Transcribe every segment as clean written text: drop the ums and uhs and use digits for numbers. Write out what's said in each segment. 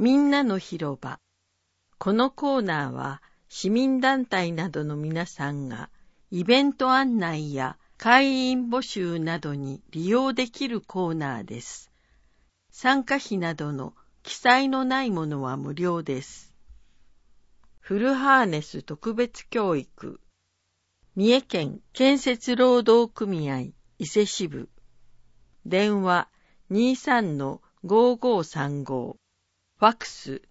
みんなの広場。このコーナーは市民団体などの皆さんがイベント案内や会員募集などに利用できるコーナーです。参加費などの記載のないものは無料です。フルハーネス特別教育。三重県建設労働組合伊勢支部。電話 23-5535。ファックス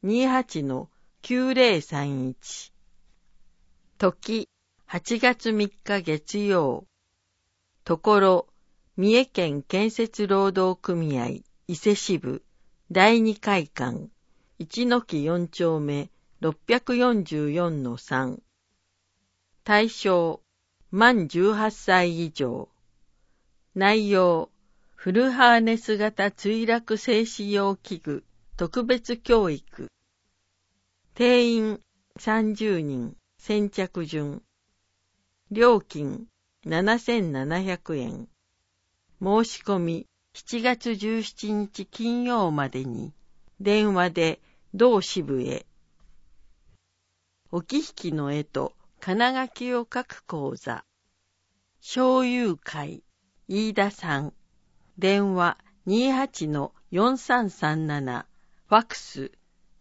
28-9031。時8月3日月曜。ところ三重県建設労働組合伊勢支部第2会館一の木4丁目 644-3。対象満18歳以上。内容フルハーネス型墜落静止用器具特別教育。定員30人。先着順。料金7700円。申し込み7月17日金曜までに電話で同支部へ。置き引きの絵と金書きを書く講座。小友会飯田さん。電話 28-4337。ファックス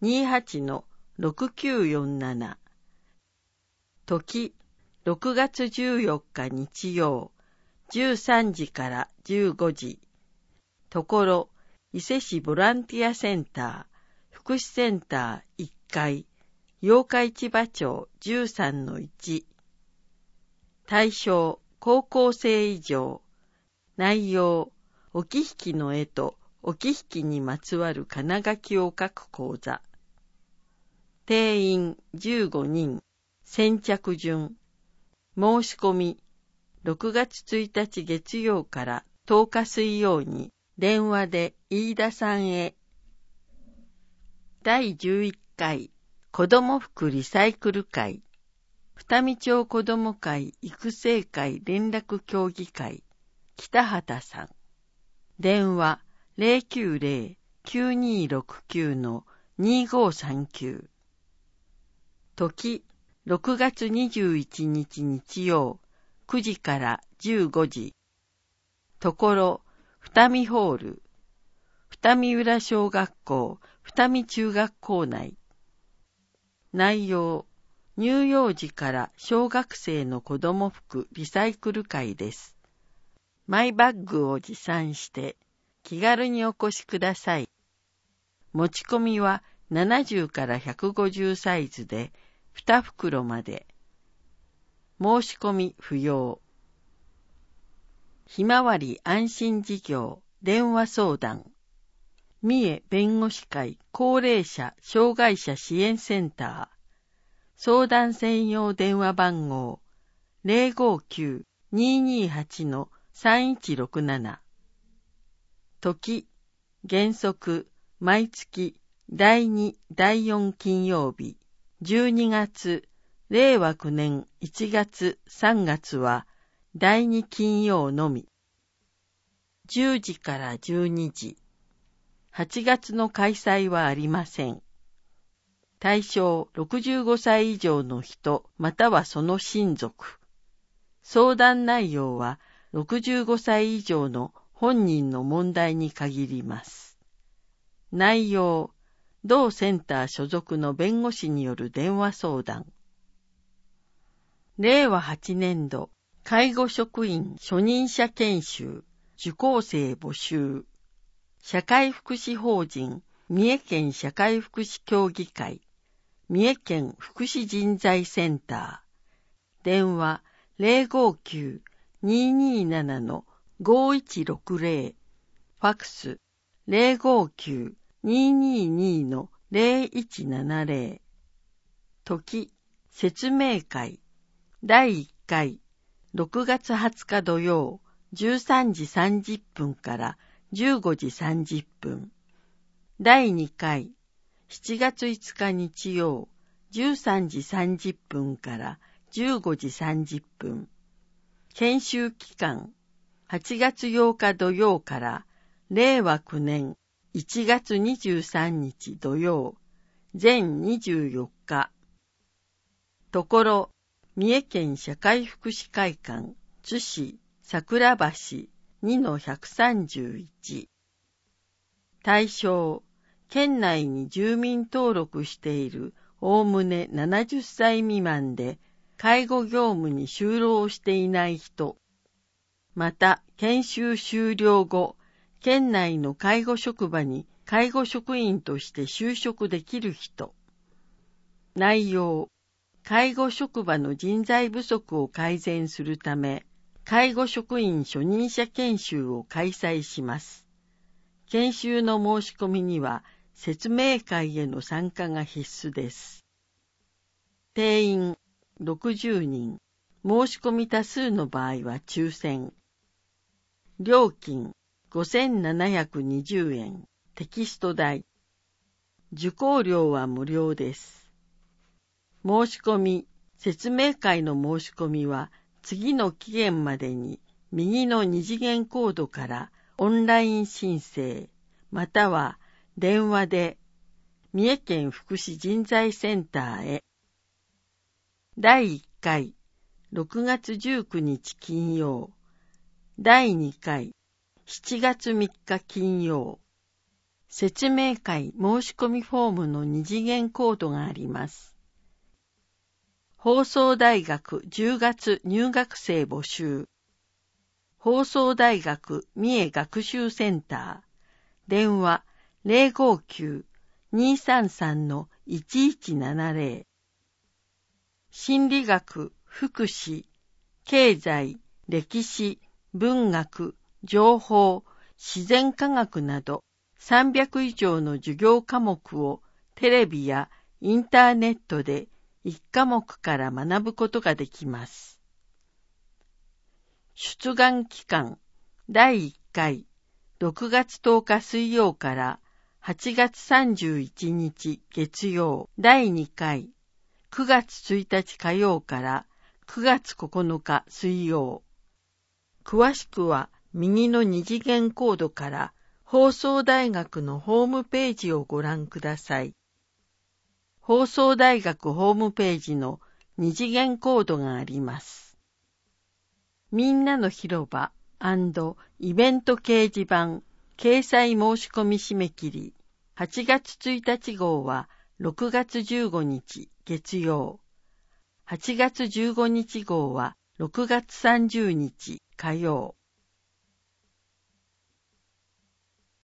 28-6947。時6月14日日曜13時から15時。ところ伊勢市ボランティアセンター福祉センター1階八日市場町 13-1。対象高校生以上。内容置き引きの絵と置き引きにまつわる金書きを書く講座。定員15人。先着順。申し込み6月1日月曜から10日水曜に電話で飯田さんへ。第11回子ども服リサイクル会二見町子ども会育成会連絡協議会北畑さん。電話 090-9269-2539。時6月21日日曜9時から15時。ところ二見ホール二見浦小学校二見中学校内。内容乳幼児から小学生の子ども服リサイクル会です。マイバッグを持参して気軽にお越しください。持ち込みは70から150サイズで2袋まで。申し込み不要。ひまわり安心事業電話相談。三重弁護士会高齢者障害者支援センター。相談専用電話番号 059-228-3167。時原則毎月第2、第4金曜日。12月令和9年1月3月は第2金曜のみ。10時から12時。8月の開催はありません。対象65歳以上の人またはその親族。相談内容は65歳以上の本人の問題に限ります。内容同センター所属の弁護士による電話相談。令和8年度介護職員初任者研修受講生募集。社会福祉法人三重県社会福祉協議会三重県福祉人材センター。電話 059-227-5160。ファックス 059-222-0170。時説明会第1回6月20日土曜13時30分から15時30分。第2回7月5日日曜13時30分から15時30分。研修期間8月8日土曜から令和9年 1月23日土曜、全24日。ところ、三重県社会福祉会館、津市桜橋 2-131。対象、県内に住民登録しているおおむね70歳未満で、介護業務に就労していない人、また研修終了後、県内の介護職場に介護職員として就職できる人。内容、介護職場の人材不足を改善するため、介護職員初任者研修を開催します。研修の申し込みには、説明会への参加が必須です。定員60人、申し込み多数の場合は抽選。料金5720円、テキスト代。受講料は無料です。申し込み、説明会の申し込みは次の期限までに右の二次元コードからオンライン申請、または電話で三重県福祉人材センターへ。第1回、6月19日金曜。第2回、7月3日金曜。説明会申し込みフォームの二次元コードがあります。放送大学10月入学生募集。放送大学三重学習センター。電話059-233-1170。心理学、福祉、経済、歴史、文学、情報、自然科学など300以上の授業科目をテレビやインターネットで1科目から学ぶことができます。出願期間、第1回、6月10日水曜から8月31日月曜、第2回、9月1日火曜から9月9日水曜。詳しくは右の二次元コードから放送大学のホームページをご覧ください。放送大学ホームページの二次元コードがあります。みんなの広場&イベント掲示板掲載申し込み締め切り8月1日号は6月15日月曜。8月15日号は6月30日火曜。